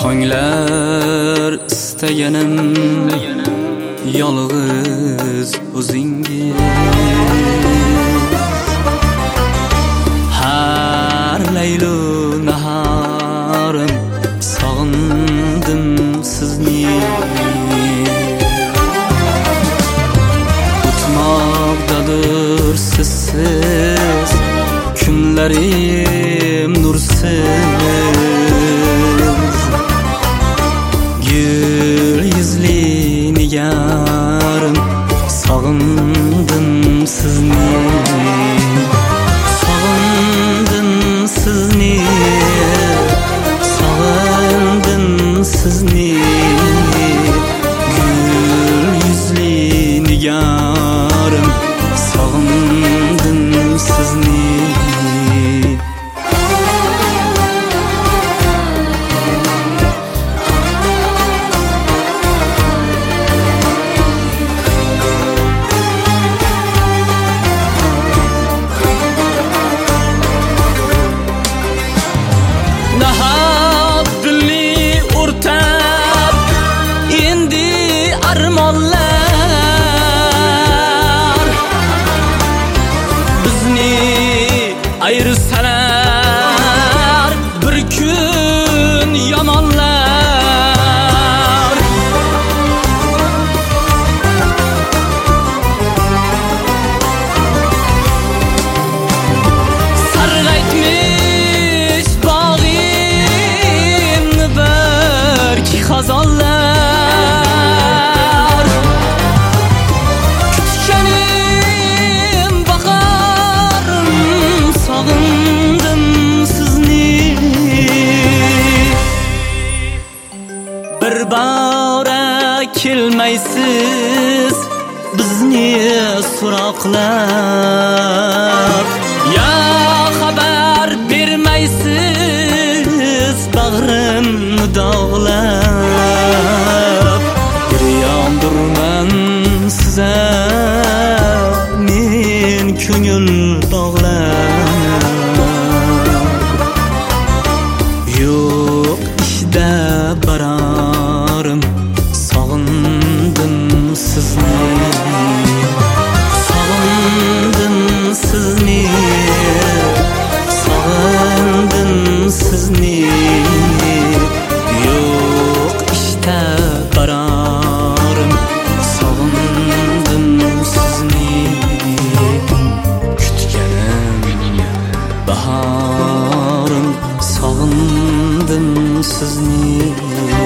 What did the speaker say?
Tonglar istaganim yolg'iz o'zingiz. Har laylu naharim sog'indim sizni. O'tmoqdadir sizsiz kunlarim nursiz. Gül yüzlü nigarım sog'indim sizni. Sog'indim sizni. Sog'indim sizni. Gül yüzlü nigarım sog'indim sizni. Ayırsalar bir gün yamanlar. Sarg'aytmish bog'imni belki xazonlar. Kutganim bahorim sog'indim sizni. Bir bora kelmaysiz bizni so'roqlab. Ya xabar bermaysiz bag'rimni dog'lab. Giryondurman size men ko'ngil bog'lab. Yo'q ishda bararim sog'indim sizni. Sog'indim sizni. Sog'indim sizni. Yo'q ishda bararim sog'indim sizni. Kutganim bahorim sog'indim sizni.